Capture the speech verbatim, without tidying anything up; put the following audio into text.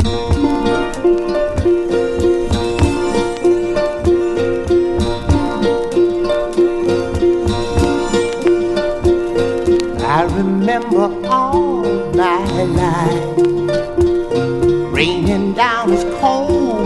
I remember all my life raining down his cold